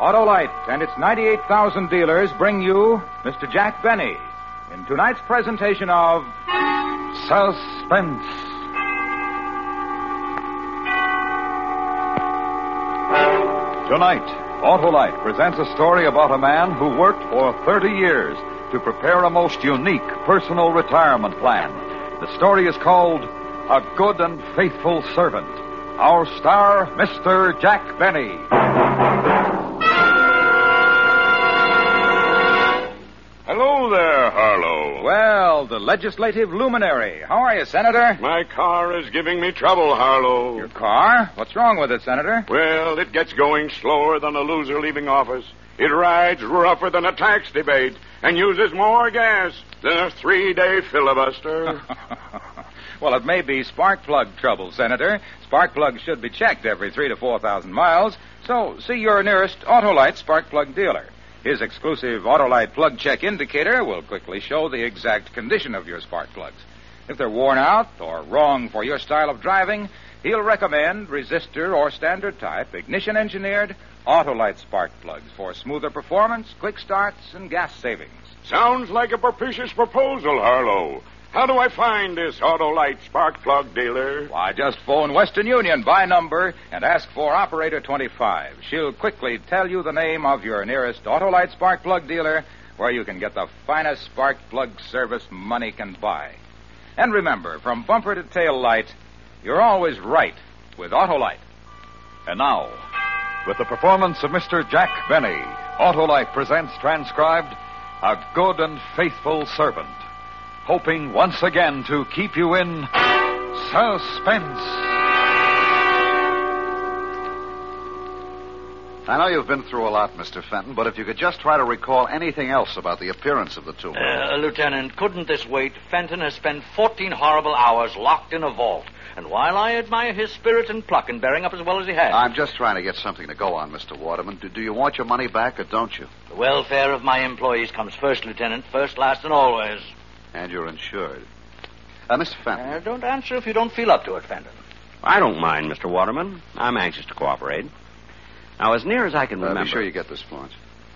Autolite and its 98,000 dealers bring you Mr. Jack Benny in tonight's presentation of Suspense. Tonight, Autolite presents a story about a man who worked for 30 years to prepare a most unique personal retirement plan. The story is called A Good and Faithful Servant. Our star, Mr. Jack Benny. Hello there, Harlow. Well, the legislative luminary. How are you, Senator? My car is giving me trouble, Harlow. Your car? What's wrong with it, Senator? Well, it gets going slower than a loser leaving office. It rides rougher than a tax debate and uses more gas than a 3-day filibuster. Well, it may be spark plug trouble, Senator. Spark plugs should be checked every 3,000 to 4,000 miles, so see your nearest Autolite spark plug dealer. His exclusive Autolite plug check indicator will quickly show the exact condition of your spark plugs. If they're worn out or wrong for your style of driving, he'll recommend resistor or standard type, ignition-engineered Autolite spark plugs for smoother performance, quick starts, and gas savings. Sounds like a propitious proposal, Harlow. How do I find this Autolite spark plug dealer? Why, just phone Western Union by number and ask for Operator 25. She'll quickly tell you the name of your nearest Autolite spark plug dealer where you can get the finest spark plug service money can buy. And remember, from bumper to tail light, you're always right with Autolite. And now, with the performance of Mr. Jack Benny, Autolite presents transcribed A Good and Faithful Servant, hoping once again to keep you in suspense. I know you've been through a lot, Mr. Fenton, but if you could just try to recall anything else about the appearance of the two. Lieutenant, couldn't this wait? Fenton has spent 14 horrible hours locked in a vault. And while I admire his spirit and pluck in bearing up as well as he has... I'm just trying to get something to go on, Mr. Waterman. Do you want your money back or don't you? The welfare of my employees comes first, Lieutenant. First, last, and always. And you're insured. Mr. Fenton. Don't answer if you don't feel up to it, Fenton. I don't mind, Mr. Waterman. I'm anxious to cooperate. Now, as near as I can remember... Be sure you get this, Florence.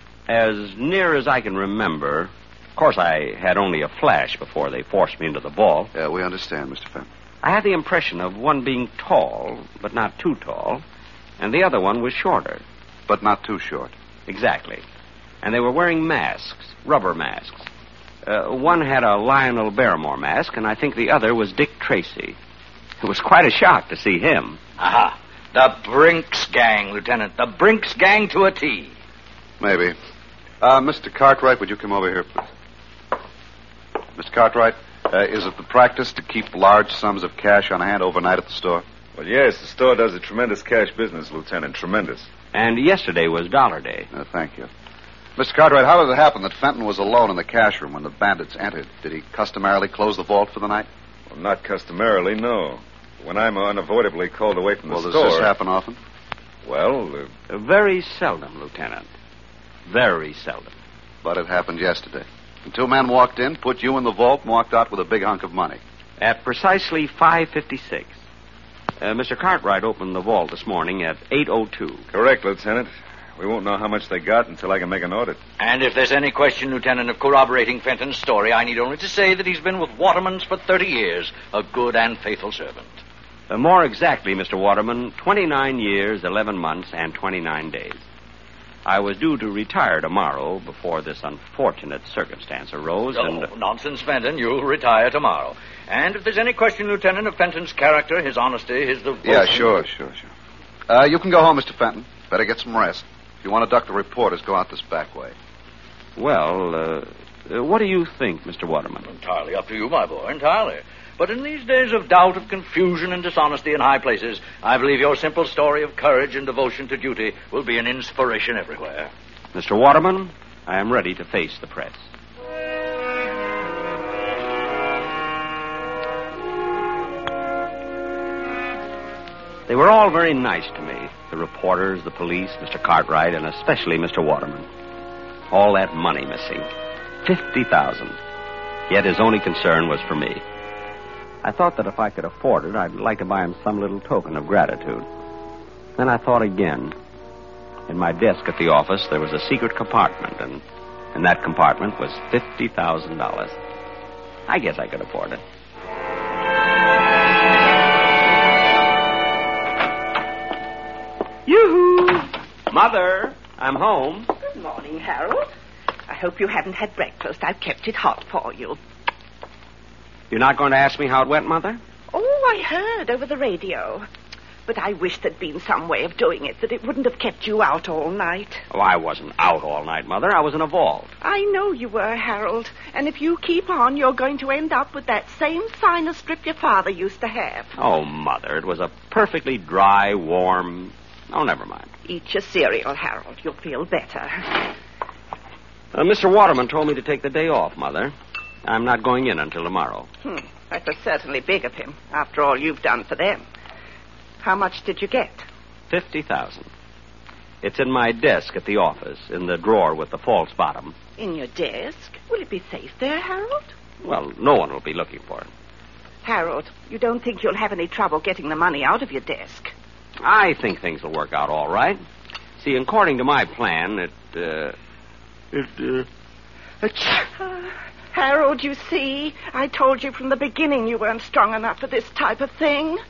As near as I can remember... Of course, I had only a flash before they forced me into the vault. Yeah, we understand, Mr. Fenton. I had the impression of one being tall, but not too tall, and the other one was shorter. But not too short. Exactly. And they were wearing masks, rubber masks. One had a Lionel Barrymore mask, and I think the other was Dick Tracy. It was quite a shock to see him. Aha. The Brinks gang, Lieutenant. The Brinks gang to a T. Maybe. Mr. Cartwright, would you come over here, please? Mr. Cartwright, is it the practice to keep large sums of cash on hand overnight at the store? Well, yes, the store does a tremendous cash business, Lieutenant. Tremendous. And yesterday was Dollar Day. Thank you. Mr. Cartwright, how did it happen that Fenton was alone in the cash room when the bandits entered? Did he customarily close the vault for the night? Well, not customarily, no. When I'm unavoidably called away from the store... Does this happen often? Well, very seldom, Lieutenant. Very seldom. But it happened yesterday. And two men walked in, put you in the vault, and walked out with a big hunk of money. At precisely 5:56. Mr. Cartwright opened the vault this morning at 8:02. Correct, Lieutenant. We won't know how much they got until I can make an audit. And if there's any question, Lieutenant, of corroborating Fenton's story, I need only to say that he's been with Waterman's for 30 years, a good and faithful servant. More exactly, Mr. Waterman, 29 years, 11 months, and 29 days. I was due to retire tomorrow before this unfortunate circumstance arose, Nonsense, Fenton. You'll retire tomorrow. And if there's any question, Lieutenant, of Fenton's character, his honesty, his devotion... Yeah, sure. You can go home, Mr. Fenton. Better get some rest. If you want to duck the reporters, go out this back way. Well, what do you think, Mr. Waterman? Entirely up to you, my boy, entirely. But in these days of doubt, of confusion, and dishonesty in high places, I believe your simple story of courage and devotion to duty will be an inspiration everywhere. Mr. Waterman, I am ready to face the press. They were all very nice to me. The reporters, the police, Mr. Cartwright, and especially Mr. Waterman. All that money missing. $50,000. Yet his only concern was for me. I thought that if I could afford it, I'd like to buy him some little token of gratitude. Then I thought again. In my desk at the office, there was a secret compartment, and in that compartment was $50,000. I guess I could afford it. Yoo-hoo! Mother, I'm home. Good morning, Harold. I hope you haven't had breakfast. I've kept it hot for you. You're not going to ask me how it went, Mother? Oh, I heard over the radio. But I wish there'd been some way of doing it, that it wouldn't have kept you out all night. Oh, I wasn't out all night, Mother. I was in a vault. I know you were, Harold. And if you keep on, you're going to end up with that same sinus strip your father used to have. Oh, Mother, it was a perfectly dry, warm... Oh, never mind. Eat your cereal, Harold. You'll feel better. Mr. Waterman told me to take the day off, Mother. I'm not going in until tomorrow. That was certainly big of him, after all you've done for them. How much did you get? $50,000. It's in my desk at the office, in the drawer with the false bottom. In your desk? Will it be safe there, Harold? Well, no one will be looking for it. Harold, you don't think you'll have any trouble getting the money out of your desk? I think things will work out all right. See, according to my plan, Harold, you see, I told you from the beginning you weren't strong enough for this type of thing.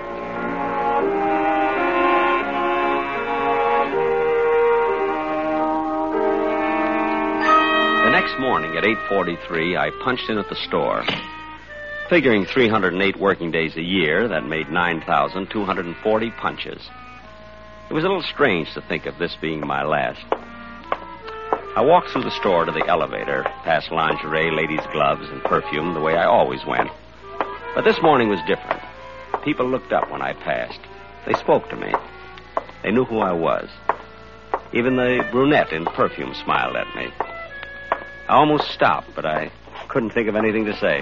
The next morning at 8:43, I punched in at the store. Figuring 308 working days a year, that made 9,240 punches. It was a little strange to think of this being my last. I walked through the store to the elevator, past lingerie, ladies' gloves, and perfume the way I always went. But this morning was different. People looked up when I passed. They spoke to me. They knew who I was. Even the brunette in perfume smiled at me. I almost stopped, but I couldn't think of anything to say.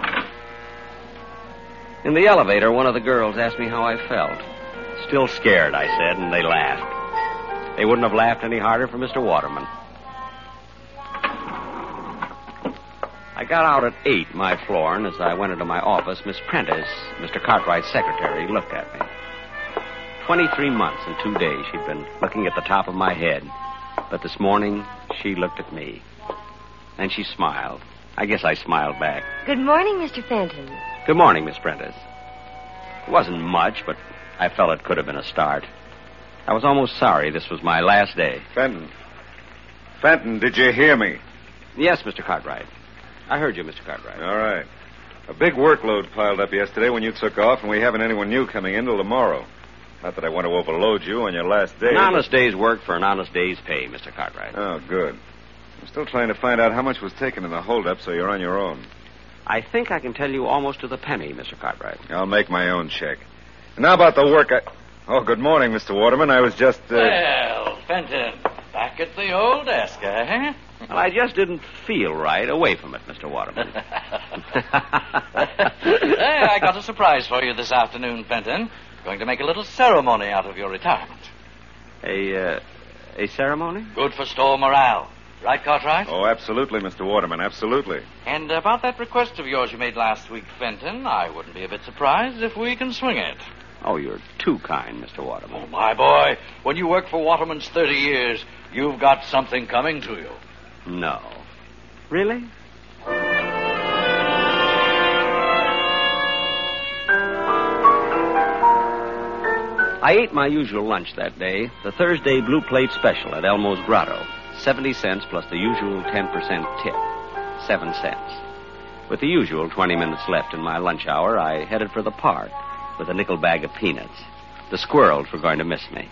In the elevator, one of the girls asked me how I felt. Still scared, I said, and they laughed. They wouldn't have laughed any harder for Mr. Waterman. I got out at 8, my floor, and as I went into my office, Miss Prentice, Mr. Cartwright's secretary, looked at me. 23 months and 2 days she'd been looking at the top of my head. But this morning, she looked at me. And she smiled. I guess I smiled back. Good morning, Mr. Fenton. Good morning, Miss Prentice. It wasn't much, but I felt it could have been a start. I was almost sorry this was my last day. Fenton, did you hear me? Yes, Mr. Cartwright. I heard you, Mr. Cartwright. All right. A big workload piled up yesterday when you took off, and we haven't anyone new coming in till tomorrow. Not that I want to overload you on your last day. An honest day's work for an honest day's pay, Mr. Cartwright. Oh, good. I'm still trying to find out how much was taken in the holdup, so you're on your own. I think I can tell you almost to the penny, Mr. Cartwright. I'll make my own check. And now about the work Oh, good morning, Mr. Waterman. I was just, Well, Fenton, back at the old desk, eh? Well, I just didn't feel right away from it, Mr. Waterman. Hey, I got a surprise for you this afternoon, Fenton. Going to make a little ceremony out of your retirement. A ceremony? Good for store morale. Right, Cartwright? Oh, absolutely, Mr. Waterman, absolutely. And about that request of yours you made last week, Fenton, I wouldn't be a bit surprised if we can swing it. Oh, you're too kind, Mr. Waterman. Oh, my boy, when you work for Waterman's 30 years, you've got something coming to you. No. Really? I ate my usual lunch that day, the Thursday Blue Plate Special at Elmo's Grotto. 70 cents plus the usual 10% tip. 7 cents. With the usual 20 minutes left in my lunch hour, I headed for the park with a nickel bag of peanuts. The squirrels were going to miss me.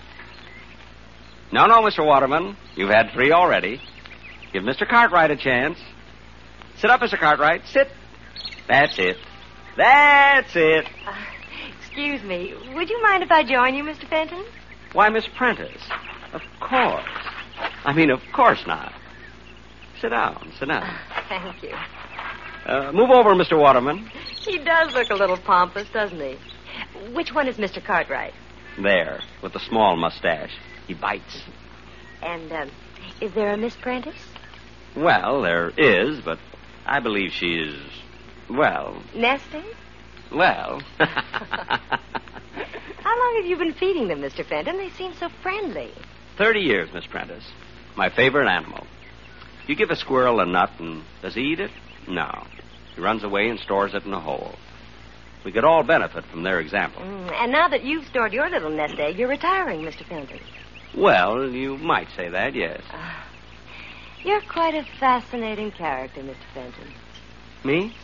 No, Mr. Waterman. You've had 3 already. Give Mr. Cartwright a chance. Sit up, Mr. Cartwright. Sit. That's it. That's it. Excuse me. Would you mind if I join you, Mr. Fenton? Why, Miss Prentice. Of course. Of course not. Sit down. Thank you. Move over, Mr. Waterman. He does look a little pompous, doesn't he? Which one is Mr. Cartwright? There, with the small mustache. He bites. And, is there a Miss Prentice? Well, there is, but I believe she is, well... Nesting? Well... How long have you been feeding them, Mr. Fenton? They seem so friendly. 30 years, Miss Prentice. My favorite animal. You give a squirrel a nut, and does he eat it? No. He runs away and stores it in a hole. We could all benefit from their example. And now that you've stored your little nest egg, you're retiring, Mr. Fenton. Well, you might say that, yes. You're quite a fascinating character, Mr. Fenton. Me?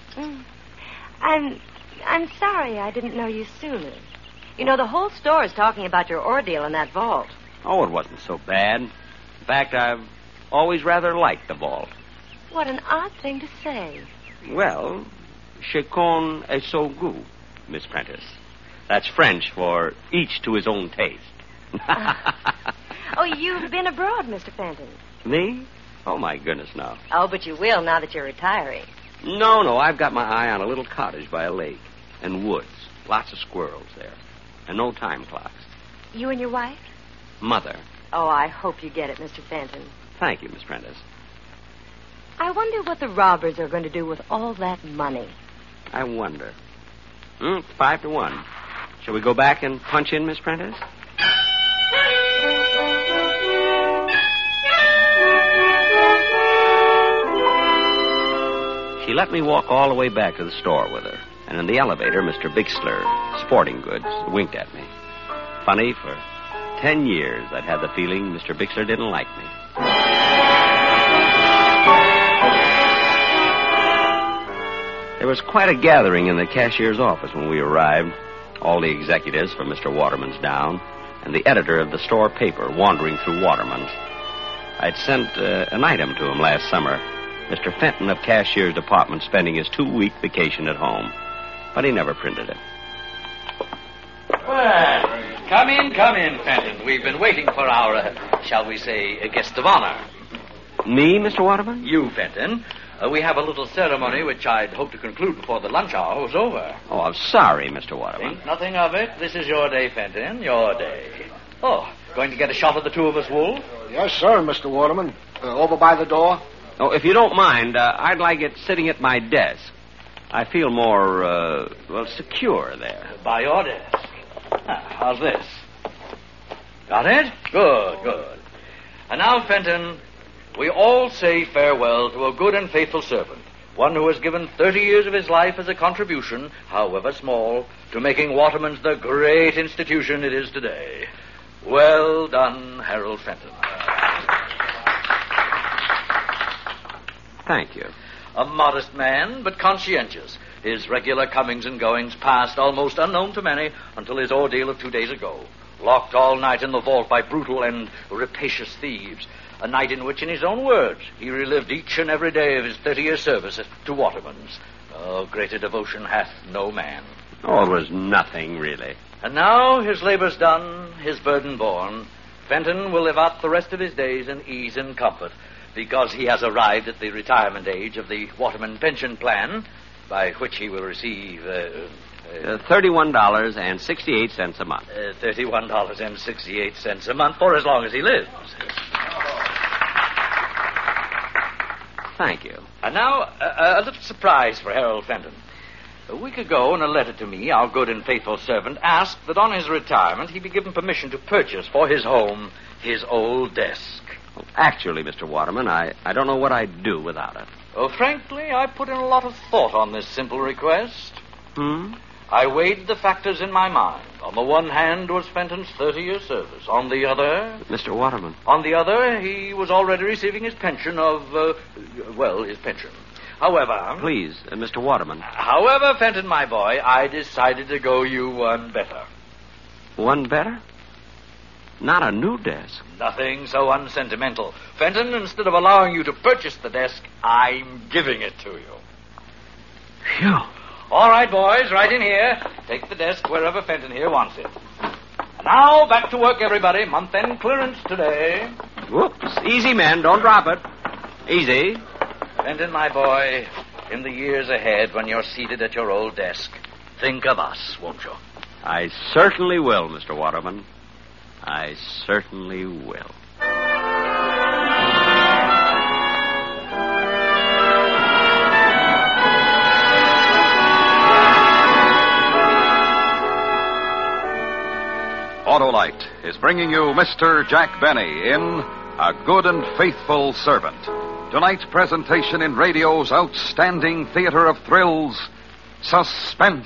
I'm sorry I didn't know you sooner. You know, the whole store is talking about your ordeal in that vault. Oh, it wasn't so bad. In fact, I've always rather liked the vault. What an odd thing to say. Well, chacun est son goût, Miss Prentice. That's French for each to his own taste. Oh, you've been abroad, Mr. Fenton. Me? Oh, my goodness, no. Oh, but you will now that you're retiring. No, I've got my eye on a little cottage by a lake and woods. Lots of squirrels there. And no time clocks. You and your wife? Mother. Oh, I hope you get it, Mr. Fenton. Thank you, Miss Prentice. I wonder what the robbers are going to do with all that money. I wonder. 5-1. Shall we go back and punch in, Miss Prentice? She let me walk all the way back to the store with her. And in the elevator, Mr. Bixler, Sporting Goods, winked at me. Funny, for 10 years I'd had the feeling Mr. Bixler didn't like me. There was quite a gathering in the cashier's office when we arrived. All the executives from Mr. Waterman's down, and the editor of the store paper wandering through Waterman's. I'd sent an item to him last summer. Mr. Fenton of Cashier's Department spending his 2-week vacation at home. But he never printed it. Well, come in, Fenton. We've been waiting for our, shall we say, guest of honor. Me, Mr. Waterman? You, Fenton. We have a little ceremony which I'd hoped to conclude before the lunch hour was over. Oh, I'm sorry, Mr. Waterman. Think nothing of it. This is your day, Fenton. Your day. Oh, going to get a shot of the two of us, Wolf? Yes, sir, Mr. Waterman. Over by the door. Oh, if you don't mind, I'd like it sitting at my desk. I feel more, secure there. By your desk. How's this? Got it? Good. And now, Fenton, we all say farewell to a good and faithful servant, one who has given 30 years of his life as a contribution, however small, to making Waterman's the great institution it is today. Well done, Harold Fenton. Thank you. A modest man, but conscientious. His regular comings and goings passed almost unknown to many until his ordeal of 2 days ago. Locked all night in the vault by brutal and rapacious thieves. A night in which, in his own words, he relived each and every day of his 30-year service to Waterman's. Oh, greater devotion hath no man. Oh, it was nothing, really. And now, his labor's done, his burden borne, Fenton will live out the rest of his days in ease and comfort, because he has arrived at the retirement age of the Waterman pension plan, by which he will receive... $31.68 a month. $31.68 a month for as long as he lives. Thank you. And now, a little surprise for Harold Fenton. A week ago, in a letter to me, our good and faithful servant asked that on his retirement he be given permission to purchase for his home his old desk. Well, actually, Mr. Waterman, I don't know what I'd do without it. Oh, frankly, I put in a lot of thought on this simple request. I weighed the factors in my mind. On the one hand was Fenton's 30-year service. On the other... Mr. Waterman. On the other, he was already receiving his pension of, his pension. However... Please, Mr. Waterman. However, Fenton, my boy, I decided to go you one better. One better? Not a new desk. Nothing so unsentimental. Fenton, instead of allowing you to purchase the desk, I'm giving it to you. Phew. All right, boys, right in here. Take the desk wherever Fenton here wants it. And now, back to work, everybody. Month-end clearance today. Whoops. Easy, men. Don't drop it. Easy. Fenton, my boy, in the years ahead, when you're seated at your old desk, think of us, won't you? I certainly will, Mr. Waterman. I certainly will. Autolite is bringing you Mr. Jack Benny in A Good and Faithful Servant. Tonight's presentation in radio's outstanding theater of thrills, Suspense.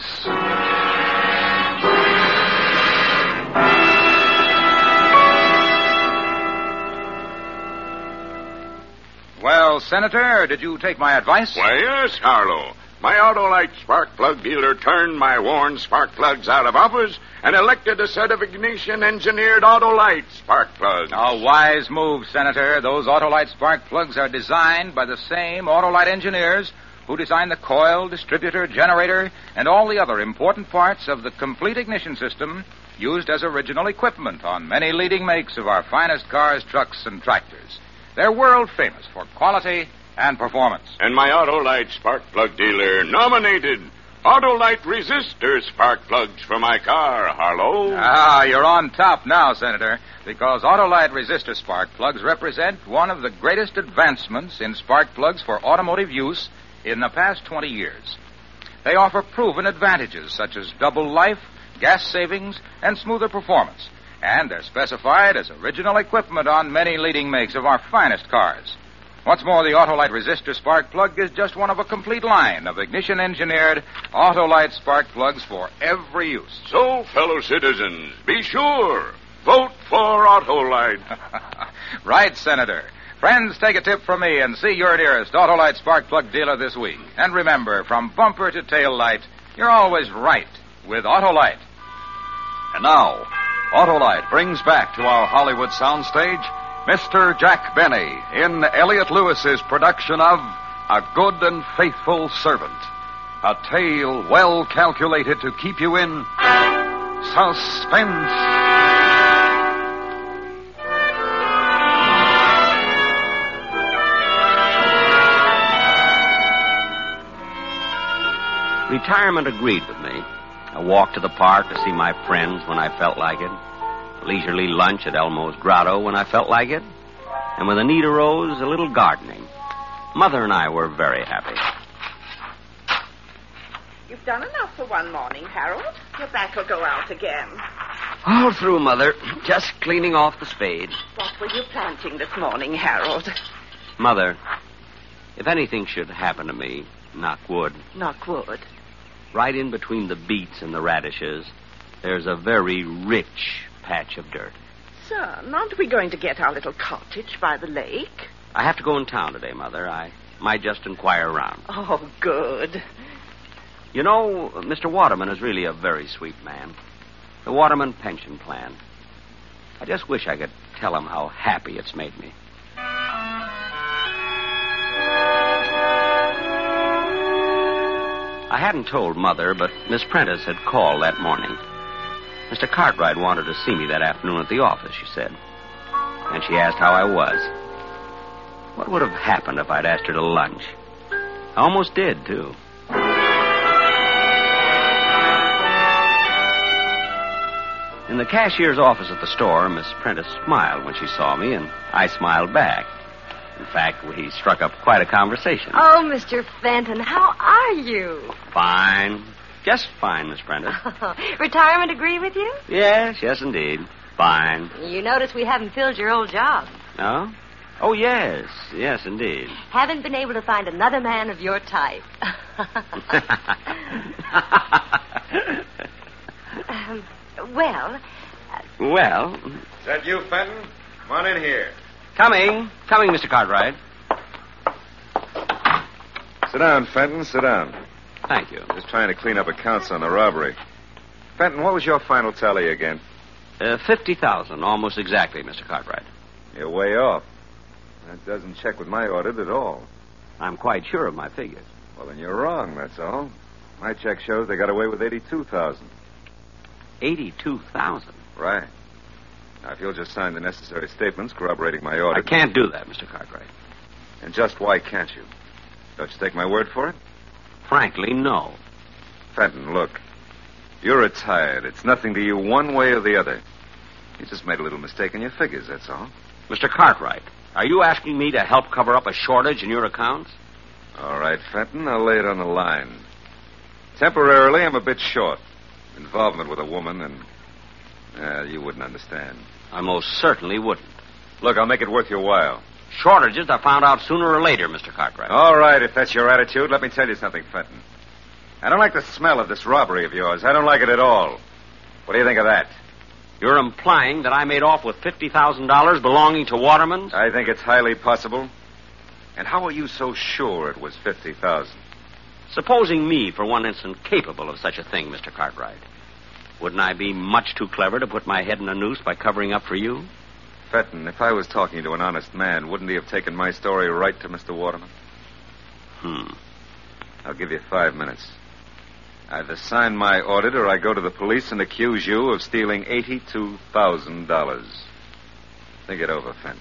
Well, Senator, did you take my advice? Why, yes, Harlow. My Autolite spark plug dealer turned my worn spark plugs out of office and elected a set of ignition-engineered Autolite spark plugs. A wise move, Senator. Those Autolite spark plugs are designed by the same Autolite engineers who designed the coil, distributor, generator, and all the other important parts of the complete ignition system used as original equipment on many leading makes of our finest cars, trucks, and tractors. They're world famous for quality and performance. And my Autolite spark plug dealer nominated Autolite resistor spark plugs for my car, Harlow. Ah, you're on top now, Senator, because Autolite resistor spark plugs represent one of the greatest advancements in spark plugs for automotive use in the past 20 years. They offer proven advantages such as double life, gas savings, and smoother performance. And they're specified as original equipment on many leading makes of our finest cars. What's more, the Autolite resistor spark plug is just one of a complete line of ignition-engineered Autolite spark plugs for every use. So, fellow citizens, be sure, vote for Autolite. Right, Senator. Friends, take a tip from me and see your nearest Autolite spark plug dealer this week. And remember, from bumper to tail light, you're always right with Autolite. And now, Autolite brings back to our Hollywood soundstage Mr. Jack Benny in Elliot Lewis's production of A Good and Faithful Servant. A tale well calculated to keep you in suspense. Retirement agreed with me. A walk to the park to see my friends when I felt like it. A leisurely lunch at Elmo's Grotto when I felt like it. And when the need arose, a little gardening. Mother and I were very happy. You've done enough for one morning, Harold. Your back will go out again. All through, Mother. Just cleaning off the spade. What were you planting this morning, Harold? Mother, if anything should happen to me, knock wood. Knock wood. Right in between the beets and the radishes, there's a very rich patch of dirt. Son, aren't we going to get our little cottage by the lake? I have to go in town today, Mother. I might just inquire around. Oh, good. You know, Mr. Waterman is really a very sweet man. The Waterman pension plan. I just wish I could tell him how happy it's made me. I hadn't told Mother, but Miss Prentice had called that morning. Mr. Cartwright wanted to see me that afternoon at the office, she said. And she asked how I was. What would have happened if I'd asked her to lunch? I almost did, too. In the cashier's office at the store, Miss Prentice smiled when she saw me, and I smiled back. In fact, we struck up quite a conversation. Oh, Mr. Fenton, how are you? Fine. Just fine, Miss Prentice. Retirement agree with you? Yes, indeed. Fine. You notice we haven't filled your old job. No? Oh, yes, indeed. Haven't been able to find another man of your type. Well... Well... Is that you, Fenton? Come on in here. Coming, Mr. Cartwright. Sit down, Fenton, sit down. Thank you. Just trying to clean up accounts on the robbery. Fenton, what was your final tally again? 50,000, almost exactly, Mr. Cartwright. You're way off. That doesn't check with my audit at all. I'm quite sure of my figures. Well, then you're wrong, that's all. My check shows they got away with 82,000. 82,000? Right. Now, if you'll just sign the necessary statements corroborating my audit... I can't do that, Mr. Cartwright. And just why can't you? Don't you take my word for it? Frankly, no. Fenton, look. You're retired. It's nothing to you one way or the other. You just made a little mistake in your figures, that's all. Mr. Cartwright, are you asking me to help cover up a shortage in your accounts? All right, Fenton, I'll lay it on the line. Temporarily, I'm a bit short. Involvement with a woman and... You wouldn't understand. I most certainly wouldn't. Look, I'll make it worth your while. Shortages are found out sooner or later, Mr. Cartwright. All right, if that's your attitude, let me tell you something, Fenton. I don't like the smell of this robbery of yours. I don't like it at all. What do you think of that? You're implying that I made off with $50,000 belonging to Waterman's? I think it's highly possible. And how are you so sure it was $50,000? Supposing me, for one instant, capable of such a thing, Mr. Cartwright, wouldn't I be much too clever to put my head in a noose by covering up for you? Fenton, if I was talking to an honest man, wouldn't he have taken my story right to Mr. Waterman? I'll give you 5 minutes. Either sign my audit or I go to the police and accuse you of stealing $82,000. Think it over, Fenton.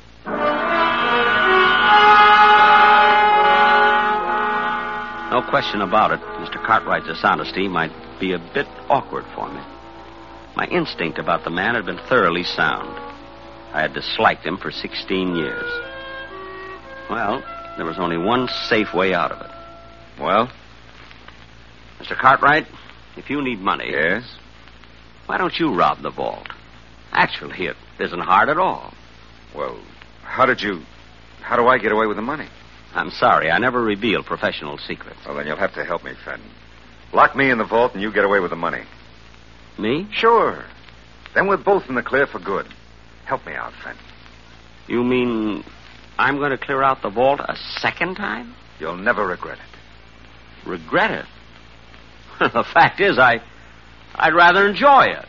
No question about it, Mr. Cartwright's dishonesty might be a bit awkward for me. My instinct about the man had been thoroughly sound. I had disliked him for 16 years. Well, there was only one safe way out of it. Well? Mr. Cartwright, if you need money... Yes? Why don't you rob the vault? Actually, it isn't hard at all. Well, how do I get away with the money? I'm sorry, I never reveal professional secrets. Well, then you'll have to help me, Fenton. Lock me in the vault and you get away with the money. Me? Sure. Then we're both in the clear for good. Help me out, Fenton. You mean I'm going to clear out the vault a second time? You'll never regret it. Regret it? The fact is, I'd rather enjoy it.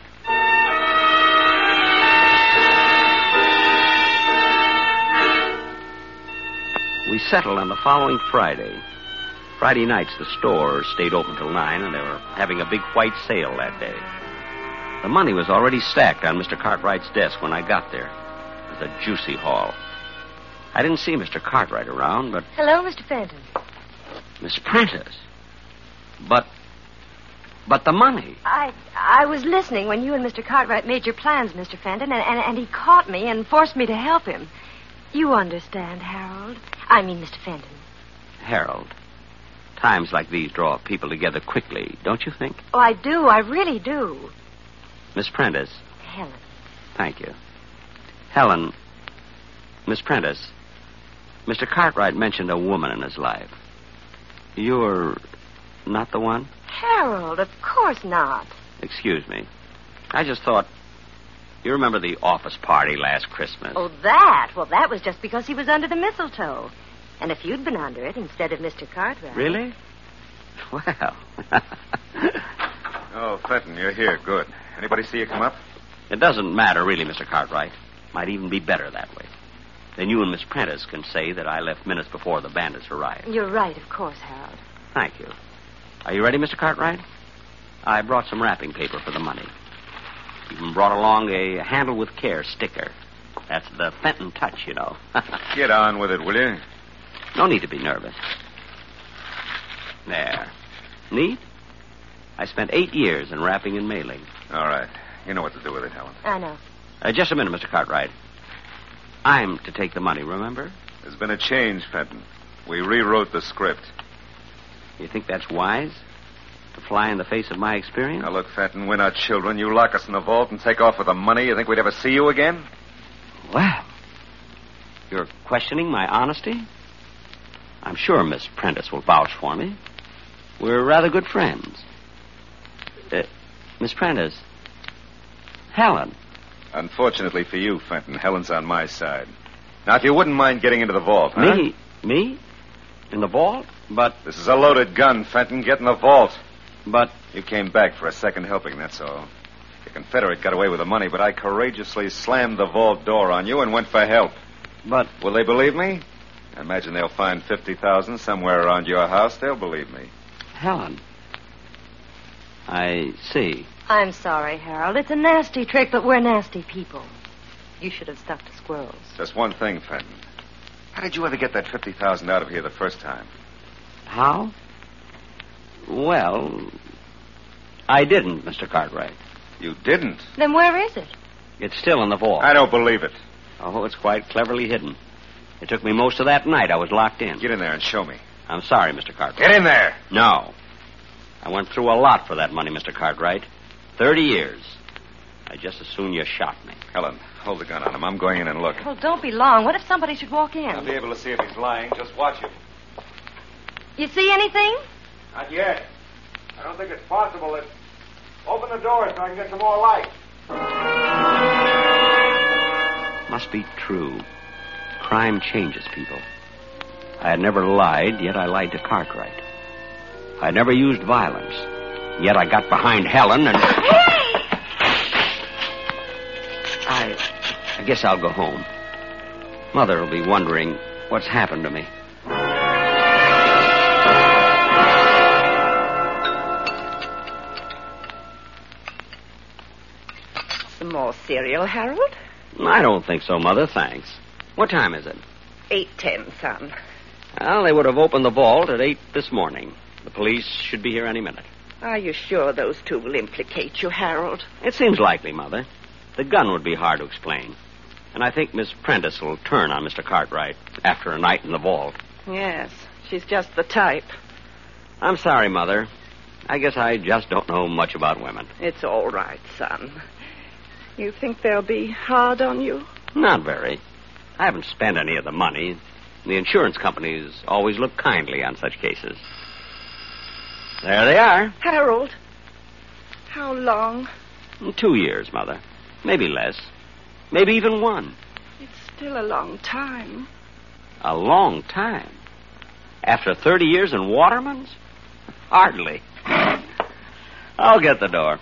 We settled on the following Friday. Friday nights, the store stayed open till 9, and they were having a big white sale that day. The money was already stacked on Mr. Cartwright's desk when I got there. It was a juicy haul. I didn't see Mr. Cartwright around, but... Hello, Mr. Fenton. Miss Prentice. But the money. I was listening when you and Mr. Cartwright made your plans, Mr. Fenton, and he caught me and forced me to help him. You understand, Harold. I mean, Mr. Fenton. Harold, times like these draw people together quickly, don't you think? Oh, I do. I really do. Miss Prentice. Helen. Thank you. Helen, Miss Prentice, Mr. Cartwright mentioned a woman in his life. You're not the one? Harold, of course not. Excuse me. I just thought... You remember the office party last Christmas? Oh, that? Well, that was just because he was under the mistletoe. And if you'd been under it instead of Mr. Cartwright... Really? Well... Oh, Fenton, you're here. Good. Anybody see you come up? It doesn't matter, really, Mr. Cartwright. Might even be better that way. Then you and Miss Prentice can say that I left minutes before the bandits arrived. You're right, of course, Harold. Thank you. Are you ready, Mr. Cartwright? I brought some wrapping paper for the money. Even brought along a handle with care sticker. That's the Fenton touch, you know. Get on with it, will you? No need to be nervous. There. Neat? I spent 8 years in wrapping and mailing. All right. You know what to do with it, Helen. I know. Just a minute, Mr. Cartwright. I'm to take the money, remember? There's been a change, Fenton. We rewrote the script. You think that's wise? To fly in the face of my experience? Now, look, Fenton, we're not children. You lock us in the vault and take off with the money. You think we'd ever see you again? Well, you're questioning my honesty? I'm sure Miss Prentice will vouch for me. We're rather good friends. Miss Prentice. Helen. Unfortunately for you, Fenton, Helen's on my side. Now, if you wouldn't mind getting into the vault, huh? Me? In the vault? But... This is a loaded gun, Fenton. Get in the vault. But... You came back for a second helping, that's all. The Confederate got away with the money, but I courageously slammed the vault door on you and went for help. But... Will they believe me? I imagine they'll find $50,000 somewhere around your house. They'll believe me. Helen. I see. I'm sorry, Harold. It's a nasty trick, but we're nasty people. You should have stuck to squirrels. Just one thing, Fenton. How did you ever get that $50,000 out of here the first time? How? Well, I didn't, Mr. Cartwright. You didn't? Then where is it? It's still in the vault. I don't believe it. Oh, it's quite cleverly hidden. It took me most of that night. I was locked in. Get in there and show me. I'm sorry, Mr. Cartwright. Get in there! No. I went through a lot for that money, Mr. Cartwright. 30 years. I'd just as soon you shot me. Helen, hold the gun on him. I'm going in and look. Well, don't be long. What if somebody should walk in? I'll be able to see if he's lying. Just watch him. You see anything? Not yet. I don't think it's possible that... Open the door so I can get some more light. Must be true. Crime changes people. I had never lied, yet I lied to Cartwright. I had never used violence, yet I got behind Helen and... Hey! I guess I'll go home. Mother will be wondering what's happened to me. Some more cereal, Harold? I don't think so, Mother, thanks. What time is it? 8:10, son. Well, they would have opened the vault at 8 this morning. The police should be here any minute. Are you sure those two will implicate you, Harold? It seems likely, Mother. The gun would be hard to explain. And I think Miss Prentice will turn on Mr. Cartwright after a night in the vault. Yes, she's just the type. I'm sorry, Mother. I guess I just don't know much about women. It's all right, son. You think they'll be hard on you? Not very. I haven't spent any of the money. The insurance companies always look kindly on such cases. There they are. Harold, how long? 2 years, Mother. Maybe less. Maybe even 1. It's still a long time. A long time? After 30 years in Waterman's? Hardly. I'll get the door.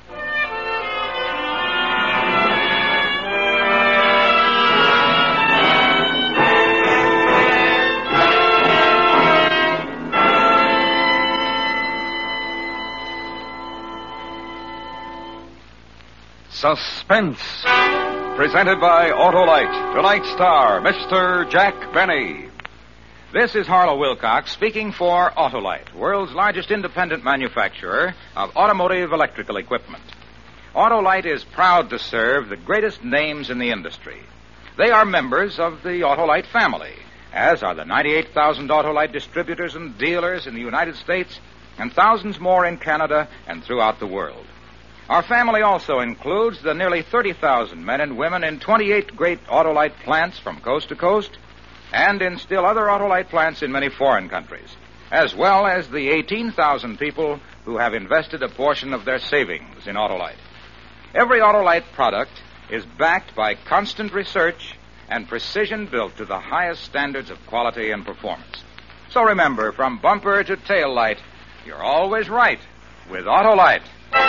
Suspense. Presented by Autolite. Tonight's star, Mr. Jack Benny. This is Harlow Wilcox speaking for Autolite, world's largest independent manufacturer of automotive electrical equipment. Autolite is proud to serve the greatest names in the industry. They are members of the Autolite family, as are the 98,000 Autolite distributors and dealers in the United States and thousands more in Canada and throughout the world. Our family also includes the nearly 30,000 men and women in 28 great Autolite plants from coast to coast and in still other Autolite plants in many foreign countries, as well as the 18,000 people who have invested a portion of their savings in Autolite. Every Autolite product is backed by constant research and precision built to the highest standards of quality and performance. So remember, from bumper to tail light, you're always right with Autolite.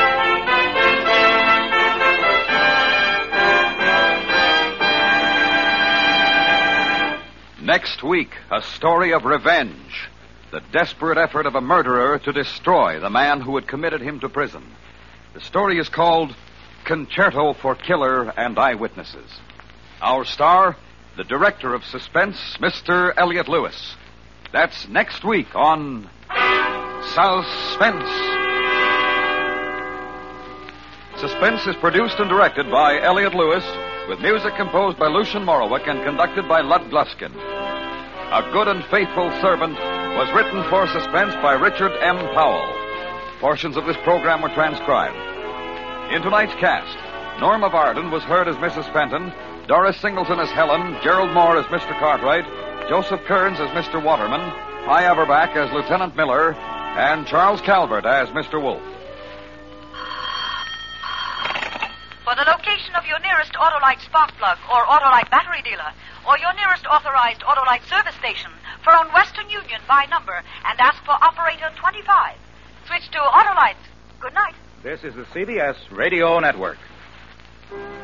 Next week, a story of revenge. The desperate effort of a murderer to destroy the man who had committed him to prison. The story is called Concerto for Killer and Eyewitnesses. Our star, the director of suspense, Mr. Elliot Lewis. That's next week on Suspense. Suspense is produced and directed by Elliot Lewis, with music composed by Lucien Morawick and conducted by Lud Gluskin. A Good and Faithful Servant was written for Suspense by Richard M. Powell. Portions of this program were transcribed. In tonight's cast, Norma Varden was heard as Mrs. Fenton, Doris Singleton as Helen, Gerald Moore as Mr. Cartwright, Joseph Kearns as Mr. Waterman, Hy Averback as Lieutenant Miller, and Charles Calvert as Mr. Wolfe. For the location of your nearest Autolite spark plug or Autolite battery dealer, or your nearest authorized Autolite service station, phone Western Union by number and ask for operator 25. Switch to Autolite. Good night. This is the CBS Radio Network.